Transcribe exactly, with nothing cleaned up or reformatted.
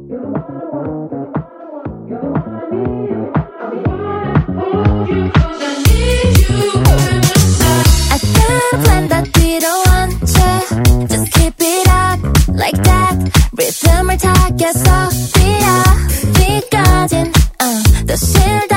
Just keep it up like that. 리듬을 타겠어 뛰어 뒤까진 uh, 더 싫어